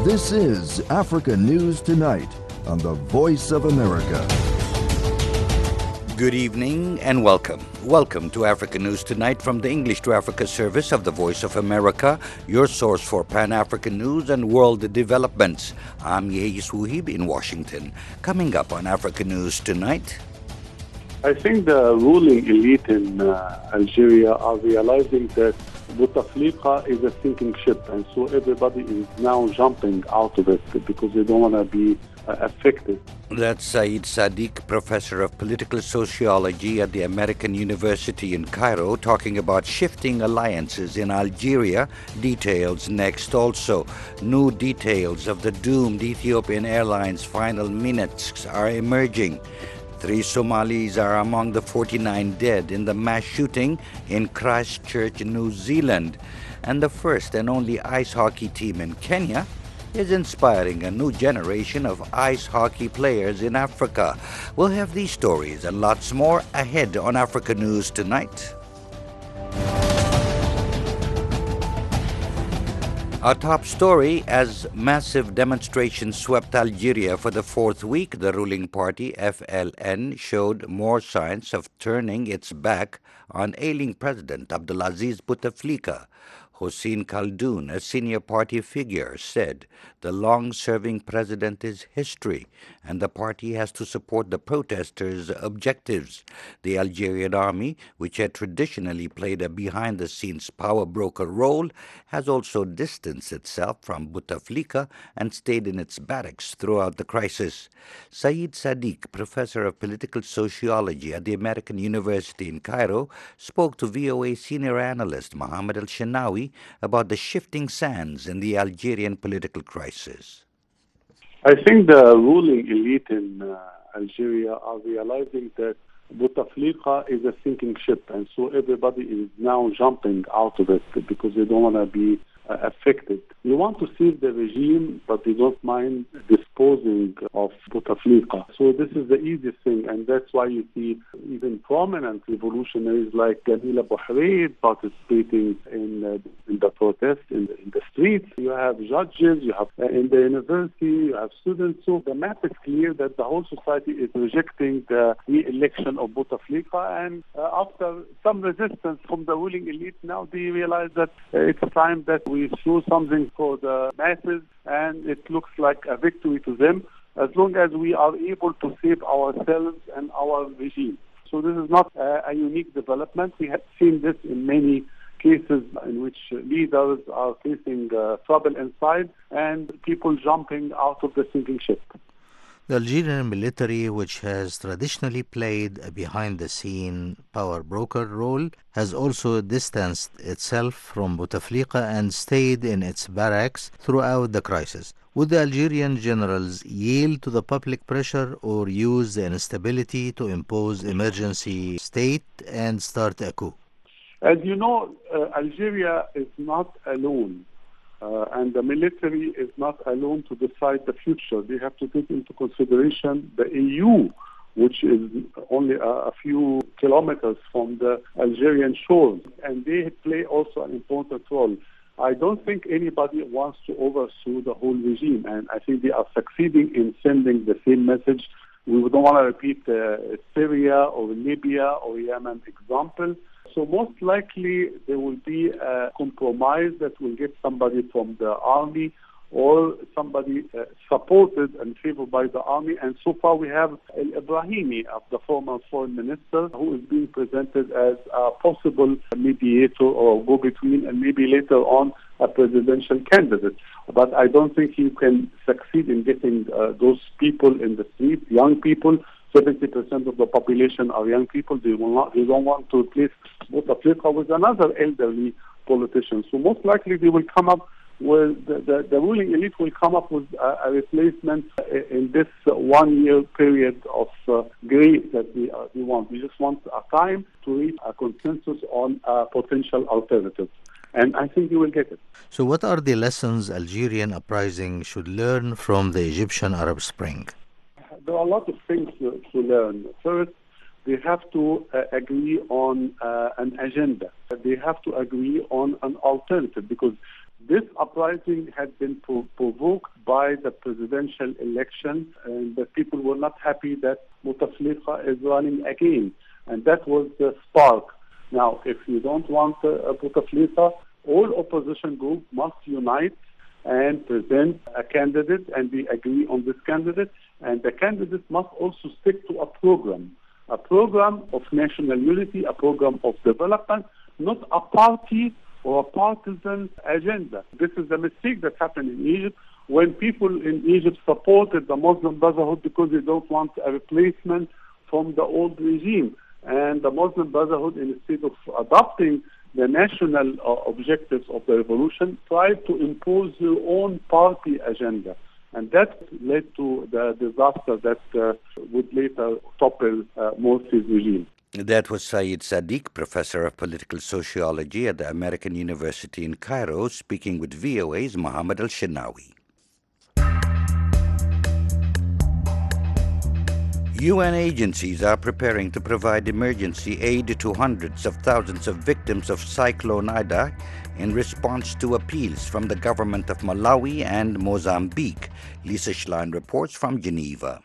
This is Africa News Tonight on the Voice of America. Good evening and welcome. Welcome to Africa News Tonight from the English to Africa service of the Voice of America, your source for Pan-African news and world developments. I'm Yehis Wuhib in Washington. Coming up on Africa News Tonight. I think the ruling elite in Algeria are realizing that Bouteflika is a sinking ship, and so everybody is now jumping out of it because they don't want to be affected. That's Saeed Sadiq, professor of political sociology at the American University in Cairo, talking about shifting alliances in Algeria. Details next. Also, new details of the doomed Ethiopian Airlines final minutes are emerging. 3 Somalis are among the 49 dead in the mass shooting in Christchurch, New Zealand. And the first and only ice hockey team in Kenya is inspiring a new generation of ice hockey players in Africa. We'll have these stories and lots more ahead on Africa News Tonight. Our top story, as massive demonstrations swept Algeria for the fourth week, the ruling party, FLN, showed more signs of turning its back on ailing President Abdelaziz Bouteflika. Hossein Khaldoun, a senior party figure, said the long-serving president is history and the party has to support the protesters' objectives. The Algerian army, which had traditionally played a behind-the-scenes power broker role, has also distanced itself from Bouteflika and stayed in its barracks throughout the crisis. Saeed Sadiq, professor of political sociology at the American University in Cairo, spoke to VOA senior analyst Mohammed Al-Shenawi about the shifting sands in the Algerian political crisis. I think the ruling elite in Algeria are realizing that Bouteflika is a sinking ship, and so everybody is now jumping out of it because they don't want to be affected. They want to save the regime, but they don't mind disposing of Bouteflika. So this is the easiest thing, and that's why you see even prominent revolutionaries like Jamil Bouhreid participating in the protests in the streets. You have judges, you have in the university, you have students. So the map is clear that the whole society is rejecting the re-election of Bouteflika, and after some resistance from the ruling elite, now they realize that it's time that we show something for the masses, and it looks like a victory to them as long as we are able to save ourselves and our regime. So this is not a unique development. We have seen this in many cases in which leaders are facing trouble inside and people jumping out of the sinking ship. The Algerian military, which has traditionally played a behind-the-scene power broker role, has also distanced itself from Bouteflika and stayed in its barracks throughout the crisis. Would the Algerian generals yield to the public pressure or use the instability to impose emergency state and start a coup? As you know, Algeria is not alone. And the military is not alone to decide the future. They have to take into consideration the EU, which is only a few kilometers from the Algerian shores, and they play also an important role. I don't think anybody wants to overthrow the whole regime, and I think they are succeeding in sending the same message. We don't want to repeat Syria or Libya or Yemen example. So most likely there will be a compromise that will get somebody from the army or somebody supported and favored by the army. And so far we have Al-Ibrahimi, the former foreign minister, who is being presented as a possible mediator or go-between, and maybe later on a presidential candidate. But I don't think he can succeed in getting those people in the street, young people. 70% of the population are young people. They don't want to replace Bouteflika with another elderly politician. So most likely they will come up with, the ruling elite will come up with a replacement in this 1 year period of grace that we want. We just want a time to reach a consensus on a potential alternative. And I think you will get it. So what are the lessons Algerian uprising should learn from the Egyptian Arab Spring? There are a lot of things to learn. First, they have to agree on an agenda. They have to agree on an alternative, because This uprising had been provoked by the presidential election, and the people were not happy that Bouteflika is running again. And that was the spark. Now, if you don't want Bouteflika, all opposition groups must unite and present a candidate, and we agree on this candidate. And the candidate must also stick to a program of national unity, a program of development, not a party or a partisan agenda. This is the mistake that happened in Egypt when people in Egypt supported the Muslim Brotherhood because they don't want a replacement from the old regime. And the Muslim Brotherhood, instead of adopting the national objectives of the revolution, tried to impose their own party agenda. And that led to the disaster that would later topple Morsi's regime. That was Saeed Sadiq, professor of political sociology at the American University in Cairo, speaking with VOA's Mohammed Al-Shenawi. UN agencies are preparing to provide emergency aid to hundreds of thousands of victims of Cyclone Ida in response to appeals from the government of Malawi and Mozambique. Lisa Schlein reports from Geneva.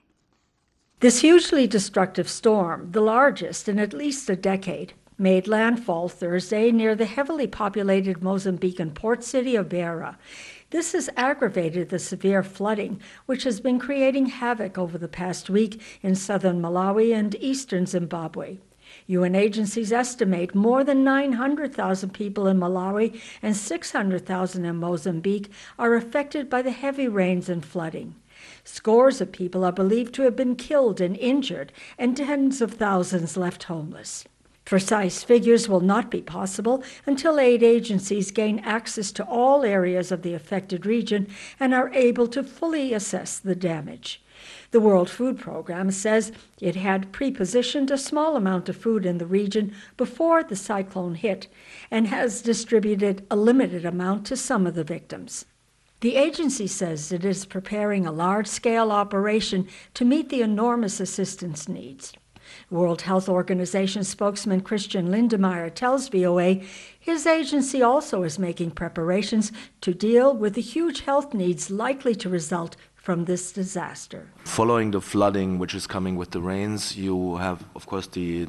This hugely destructive storm, the largest in at least a decade, made landfall Thursday near the heavily populated Mozambican port city of Beira. This has aggravated the severe flooding, which has been creating havoc over the past week in southern Malawi and eastern Zimbabwe. UN agencies estimate more than 900,000 people in Malawi and 600,000 in Mozambique are affected by the heavy rains and flooding. Scores of people are believed to have been killed and injured, and tens of thousands left homeless. Precise figures will not be possible until aid agencies gain access to all areas of the affected region and are able to fully assess the damage. The World Food Programme says it had pre-positioned a small amount of food in the region before the cyclone hit and has distributed a limited amount to some of the victims. The agency says it is preparing a large-scale operation to meet the enormous assistance needs. World Health Organization spokesman Christian Lindemeyer tells VOA his agency also is making preparations to deal with the huge health needs likely to result from this disaster. Following the flooding, which is coming with the rains, you have, of course, the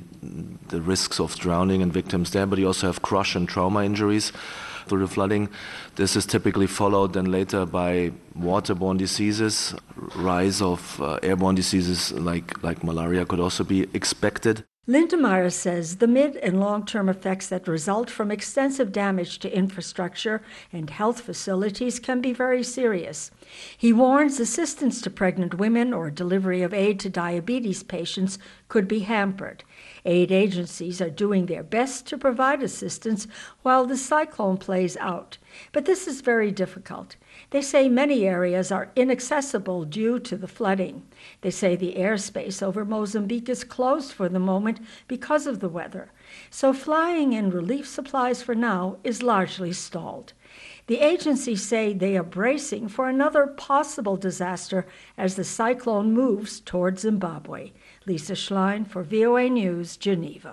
risks of drowning and victims there, but you also have crush and trauma injuries through the flooding. This is typically followed then later by waterborne diseases. Rise of airborne diseases like malaria could also be expected. Lindemeyer says the mid- and long-term effects that result from extensive damage to infrastructure and health facilities can be very serious. He warns assistance to pregnant women or delivery of aid to diabetes patients could be hampered. Aid agencies are doing their best to provide assistance while the cyclone plays out, but this is very difficult. They say many areas are inaccessible due to the flooding. They say the airspace over Mozambique is closed for the moment because of the weather. So flying in relief supplies for now is largely stalled. The agencies say they are bracing for another possible disaster as the cyclone moves toward Zimbabwe. Lisa Schlein for VOA News, Geneva.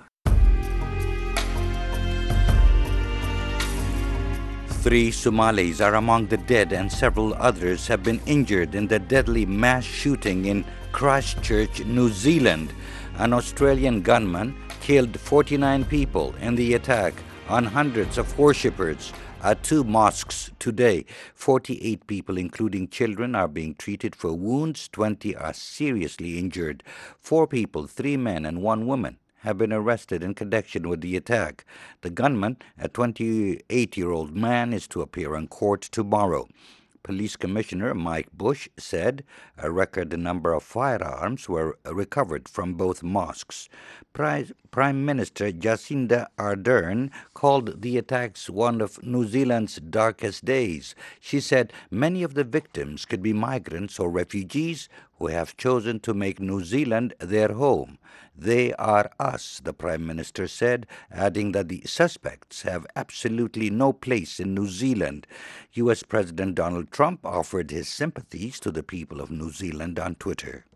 3 Somalis are among the dead and several others have been injured in the deadly mass shooting in Christchurch, New Zealand. An Australian gunman killed 49 people in the attack on hundreds of worshippers at 2 mosques today. 48 people, including children, are being treated for wounds. 20 are seriously injured. 4 people, 3 men and 1 woman, have been arrested in connection with the attack. The gunman, a 28-year-old man, is to appear in court tomorrow. Police Commissioner Mike Bush said a record number of firearms were recovered from both mosques. Prime Minister Jacinda Ardern called the attacks one of New Zealand's darkest days. She said many of the victims could be migrants or refugees who have chosen to make New Zealand their home. They are us, the Prime Minister said, adding that the suspects have absolutely no place in New Zealand. U.S. President Donald Trump offered his sympathies to the people of New Zealand on Twitter.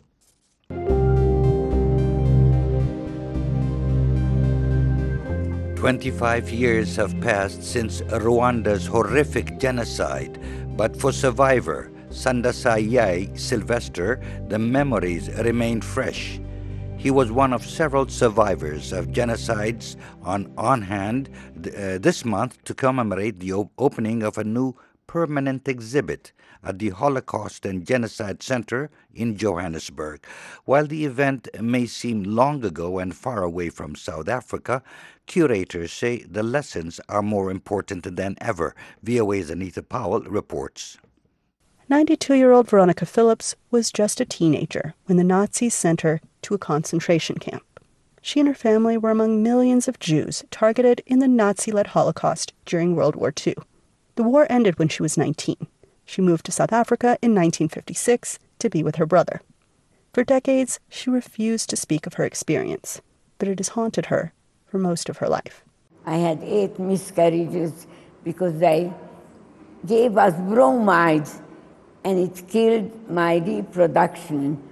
25 years have passed since Rwanda's horrific genocide, but for survivor Sandasayai Sylvester, the memories remain fresh. He was one of several survivors of genocides on hand this month to commemorate the opening of a new permanent exhibit at the Holocaust and Genocide Center in Johannesburg. While the event may seem long ago and far away from South Africa, curators say the lessons are more important than ever. VOA's Anita Powell reports. 92-year-old Veronica Phillips was just a teenager when the Nazis sent her to a concentration camp. She and her family were among millions of Jews targeted in the Nazi-led Holocaust during World War II. The war ended when she was 19. She moved to South Africa in 1956 to be with her brother. For decades, she refused to speak of her experience, but it has haunted her for most of her life. I had 8 miscarriages because they gave us bromide and it killed my reproduction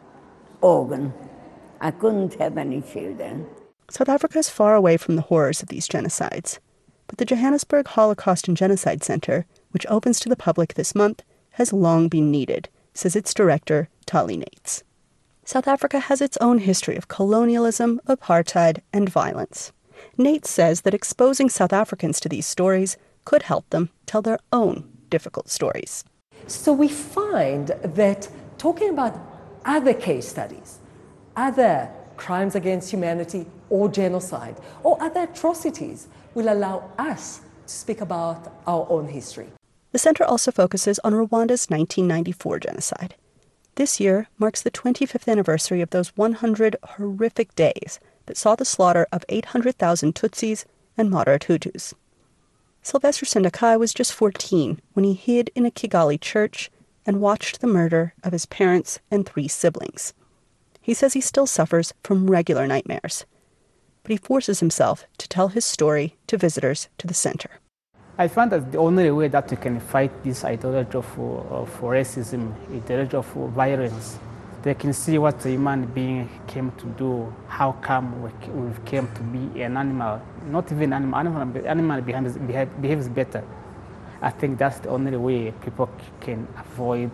organ. I couldn't have any children. South Africa is far away from the horrors of these genocides, but the Johannesburg Holocaust and Genocide Center, which opens to the public this month, has long been needed, says its director, Tali Nates. South Africa has its own history of colonialism, apartheid, and violence. Nates says that exposing South Africans to these stories could help them tell their own difficult stories. So we find that talking about other case studies, other crimes against humanity or genocide or other atrocities will allow us to speak about our own history. The center also focuses on Rwanda's 1994 genocide. This year marks the 25th anniversary of those 100 horrific days that saw the slaughter of 800,000 Tutsis and moderate Hutus. Sylvester Sendakai was just 14 when he hid in a Kigali church and watched the murder of his parents and 3 siblings. He says he still suffers from regular nightmares, but he forces himself to tell his story to visitors to the center. I find that the only way that we can fight this ideology of racism, ideology of violence, they can see what the human being came to do, how come we came to be an animal, not even animal behaves better. I think that's the only way people can avoid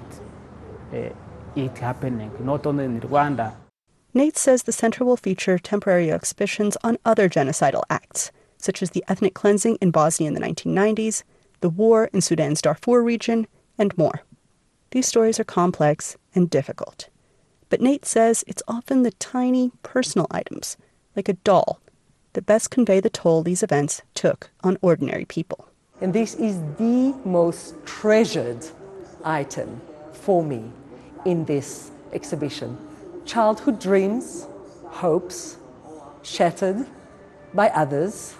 it happening, not only in Rwanda. Nates says the center will feature temporary exhibitions on other genocidal acts, such as the ethnic cleansing in Bosnia in the 1990s, the war in Sudan's Darfur region, and more. These stories are complex and difficult. But Nates says it's often the tiny, personal items, like a doll, that best convey the toll these events took on ordinary people. And this is the most treasured item for me in this exhibition. Childhood dreams, hopes, shattered by others,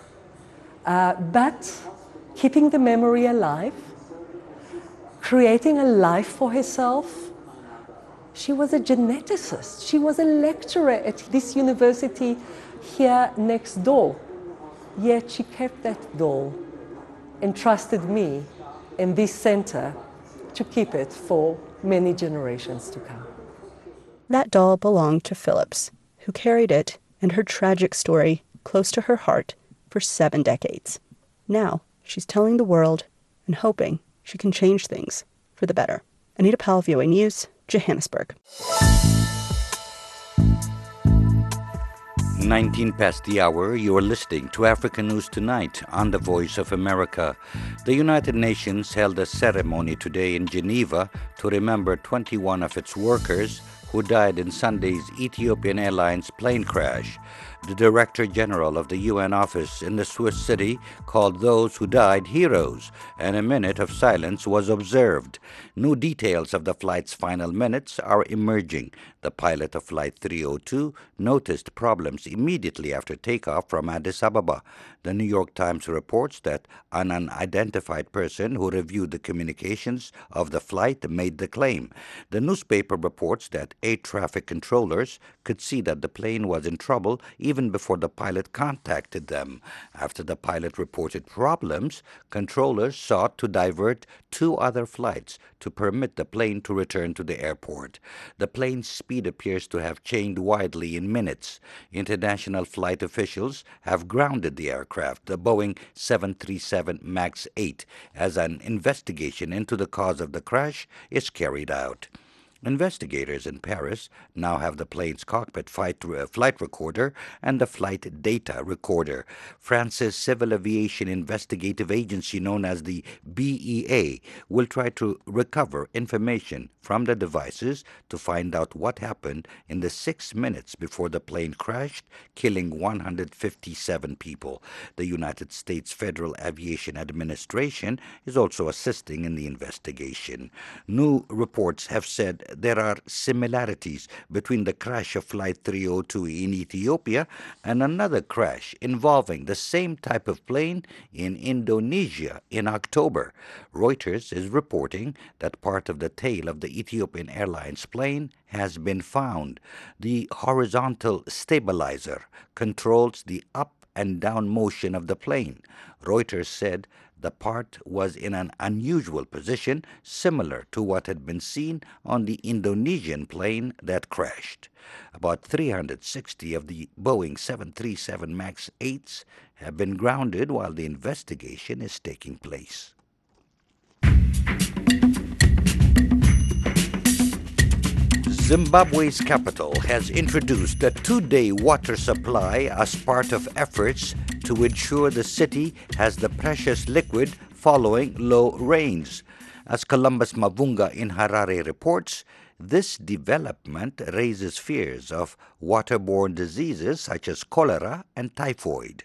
but keeping the memory alive, creating a life for herself. She was a geneticist. She was a lecturer at this university here next door. Yet she kept that doll and trusted me and this center to keep it for many generations to come. That doll belonged to Phillips, who carried it and her tragic story close to her heart for 7 decades. Now she's telling the world and hoping she can change things for the better. Anita Powell, VOA News, Johannesburg. 19 past the hour, you are listening to Africa News Tonight on the Voice of America. The United Nations held a ceremony today in Geneva to remember 21 of its workers who died in Sunday's Ethiopian Airlines plane crash. The Director General of the UN office in the Swiss city called those who died heroes, and a minute of silence was observed. New details of the flight's final minutes are emerging. The pilot of Flight 302 noticed problems immediately after takeoff from Addis Ababa. The New York Times reports that an unidentified person who reviewed the communications of the flight made the claim. The newspaper reports that air traffic controllers could see that the plane was in trouble even before the pilot contacted them. After the pilot reported problems, controllers sought to divert 2 other flights to permit the plane to return to the airport. The plane's speed appears to have changed widely in minutes. International flight officials have grounded the aircraft, the Boeing 737 MAX 8, as an investigation into the cause of the crash is carried out. Investigators in Paris now have the plane's cockpit flight recorder and the flight data recorder. France's Civil Aviation Investigative Agency, known as the BEA, will try to recover information from the devices to find out what happened in the 6 minutes before the plane crashed, killing 157 people. The United States Federal Aviation Administration is also assisting in the investigation. New reports have said there are similarities between the crash of Flight 302 in Ethiopia and another crash involving the same type of plane in Indonesia in October. Reuters is reporting that part of the tail of the Ethiopian Airlines plane has been found. The horizontal stabilizer controls the up and down motion of the plane. Reuters said the part was in an unusual position, similar to what had been seen on the Indonesian plane that crashed. About 360 of the Boeing 737 MAX 8s have been grounded while the investigation is taking place. Zimbabwe's capital has introduced a 2-day water supply as part of efforts to ensure the city has the precious liquid following low rains. As Columbus Mavunga in Harare reports, this development raises fears of waterborne diseases such as cholera and typhoid.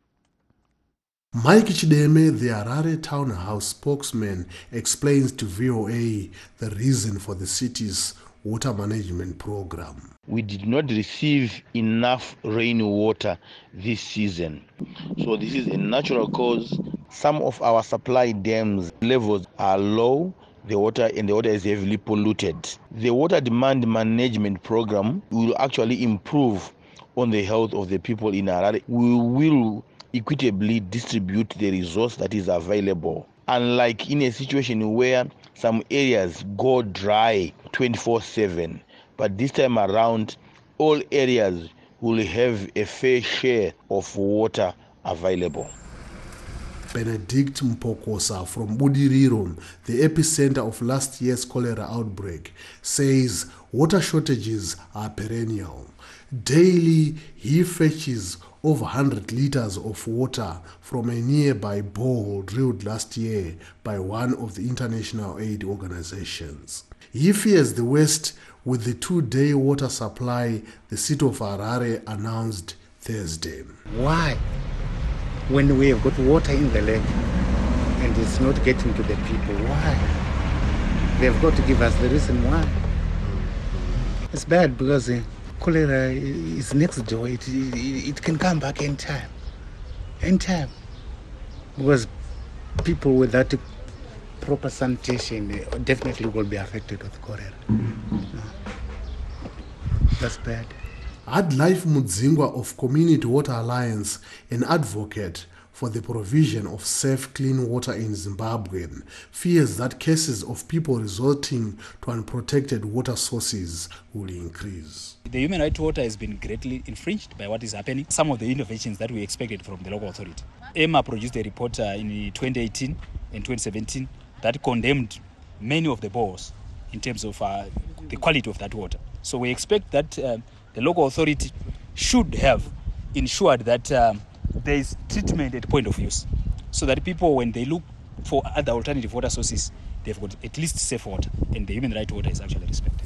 Mike Chideme, the Harare Town House spokesman, explains to VOA the reason for the city's water management program. We did not receive enough rainwater this season. So this is a natural cause. Some of our supply dams levels are low, the water is heavily polluted. The water demand management program will actually improve on the health of the people in Harare. We will equitably distribute the resource that is available. Unlike in a situation where some areas go dry 24/7, but this time around, all areas will have a fair share of water available. Benedict Mpokosa from Budiriro, the epicenter of last year's cholera outbreak, says water shortages are perennial. Daily, he fetches over 100 liters of water from a nearby borehole drilled last year by one of the international aid organizations. He fears the worst with the 2-day water supply the city of Harare announced Thursday. Why? When we have got water in the lake and it's not getting to the people, why? They have got to give us the reason why. It's bad because cholera is next door. It can come back anytime. Anytime. Because people without proper sanitation definitely will be affected with cholera. That's bad. Adlife Mudzingwa of Community Water Alliance, an advocate for the provision of safe, clean water in Zimbabwe, fears that cases of people resorting to unprotected water sources will increase. The human right to water has been greatly infringed by what is happening. Some of the innovations that we expected from the local authority. EMA produced a report in 2018 and 2017 that condemned many of the bores in terms of the quality of that water. So we expect that the local authority should have ensured that there is treatment at point of use, so that people, when they look for other alternative water sources, they've got at least safe water, and the human right to water is actually respected.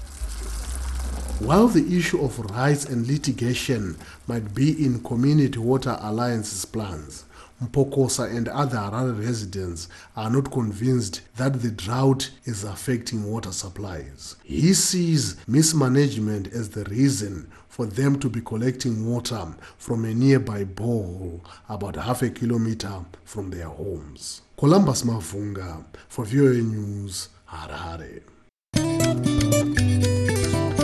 While the issue of rights and litigation might be in Community Water Alliance's plans, Mpokosa and other Harare residents are not convinced that the drought is affecting water supplies. He sees mismanagement as the reason for them to be collecting water from a nearby borehole about half a kilometer from their homes. Columbus Mavunga for VOA News, Harare.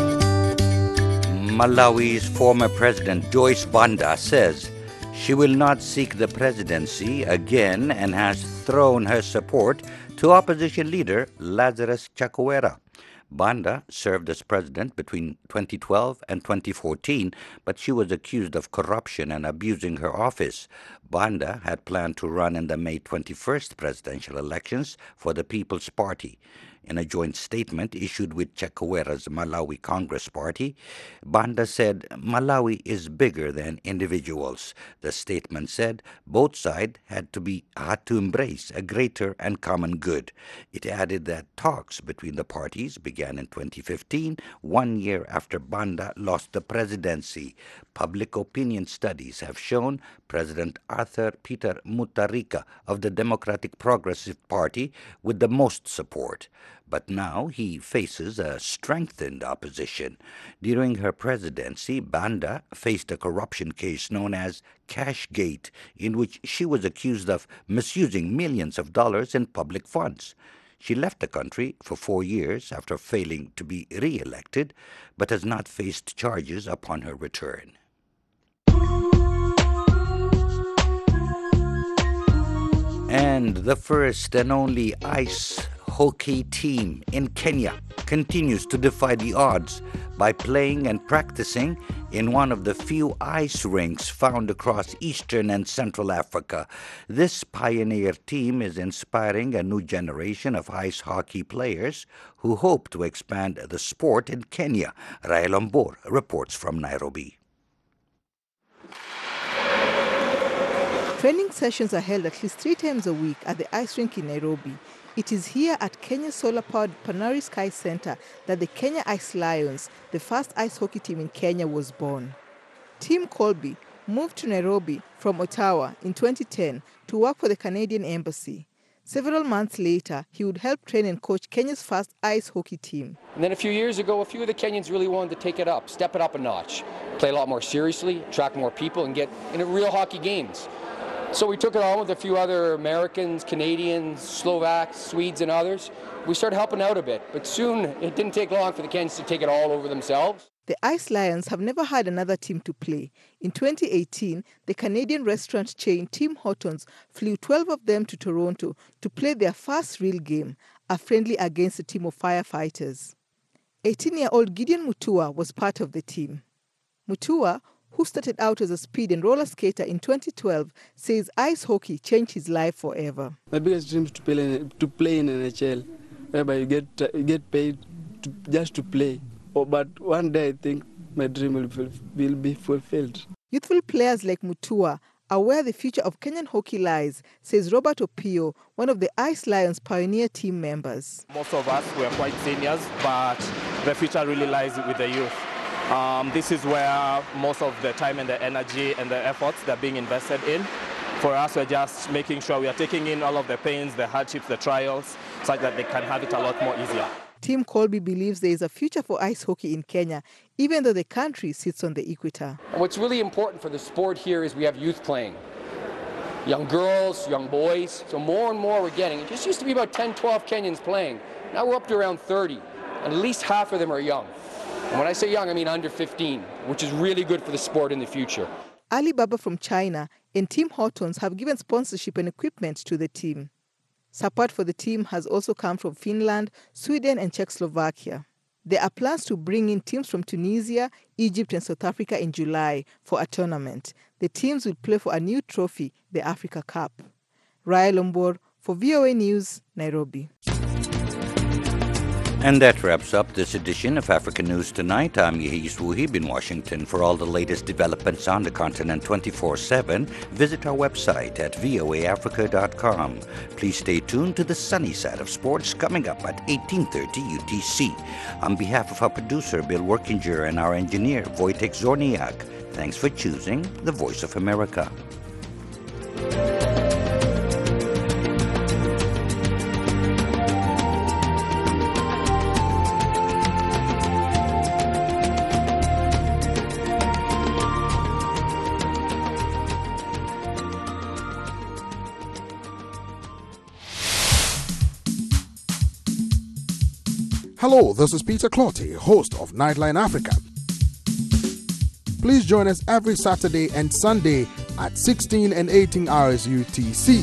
Malawi's former president Joyce Banda says she will not seek the presidency again and has thrown her support to opposition leader Lazarus Chakwera. Banda served as president between 2012 and 2014, but she was accused of corruption and abusing her office. Banda had planned to run in the May 21st presidential elections for the People's Party. In a joint statement issued with Chakwera's Malawi Congress Party, Banda said Malawi is bigger than individuals. The statement said both sides had to embrace a greater and common good. It added that talks between the parties began in 2015, 1 year after Banda lost the presidency. Public opinion studies have shown President Arthur Peter Mutharika of the Democratic Progressive Party with the most support. But now he faces a strengthened opposition. During her presidency, Banda faced a corruption case known as Cashgate, in which she was accused of misusing millions of dollars in public funds. She left the country for 4 years after failing to be re-elected, but has not faced charges upon her return. And the first and only ice hockey team in Kenya continues to defy the odds by playing and practicing in one of the few ice rinks found across eastern and central Africa. This pioneer team is inspiring a new generation of ice hockey players who hope to expand the sport in Kenya. Rael Ombor reports from Nairobi. Training sessions are held at least 3 times a week at the ice rink in Nairobi. It is here at Kenya's solar-powered Panari Sky Center that the Kenya Ice Lions, the first ice hockey team in Kenya, was born. Tim Colby moved to Nairobi from Ottawa in 2010 to work for the Canadian Embassy. Several months later, he would help train and coach Kenya's first ice hockey team. And then a few years ago, a few of the Kenyans really wanted to take it up, step it up a notch, play a lot more seriously, attract more people, and get into real hockey games. So we took it on with a few other Americans, Canadians, Slovaks, Swedes, and others. We started helping out a bit, but soon it didn't take long for the Kenyans to take it all over themselves. The Ice Lions have never had another team to play. In 2018, the Canadian restaurant chain Tim Hortons flew 12 of them to Toronto to play their first real game, a friendly against a team of firefighters. 18-year-old Gideon Mutua was part of the team. Mutua, who started out as a speed and roller skater in 2012, says ice hockey changed his life forever. My biggest dream is to play in NHL, whereby you get paid just to play. But one day I think my dream will be fulfilled. Youthful players like Mutua are where the future of Kenyan hockey lies, says Robert Opio, one of the Ice Lions pioneer team members. Most of us were quite seniors, but the future really lies with the youth. This is where most of the time and the energy and the efforts that are being invested in. For us, we're just making sure we are taking in all of the pains, the hardships, the trials, such that they can have it a lot more easier. Tim Colby believes there is a future for ice hockey in Kenya, even though the country sits on the equator. What's really important for the sport here is we have youth playing. Young girls, young boys, so more and more we're getting. It just used to be about 10, 12 Kenyans playing. Now we're up to around 30, and at least half of them are young. And when I say young, I mean under 15, which is really good for the sport in the future. Alibaba from China and Tim Hortons have given sponsorship and equipment to the team. Support for the team has also come from Finland, Sweden, and Czechoslovakia. There are plans to bring in teams from Tunisia, Egypt, and South Africa in July for a tournament. The teams will play for a new trophy, the Africa Cup. Rael Ombor for VOA News, Nairobi. And that wraps up this edition of African News Tonight. I'm Yehis Wuhib in Washington. For all the latest developments on the continent 24/7, visit our website at voaafrica.com. Please stay tuned to the sunny side of sports coming up at 18:30 UTC. On behalf of our producer, Bill Workinger, and our engineer, Wojtek Zorniak, thanks for choosing the Voice of America. Hello, this is Peter Clotty, host of Nightline Africa. Please join us every Saturday and Sunday at 16 and 18 hours UTC.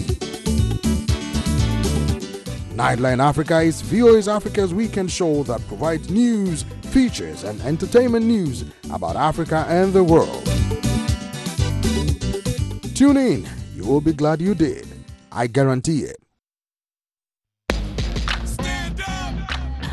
Nightline Africa is VOA Africa's weekend show that provides news, features, and entertainment news about Africa and the world. Tune in. You will be glad you did. I guarantee it.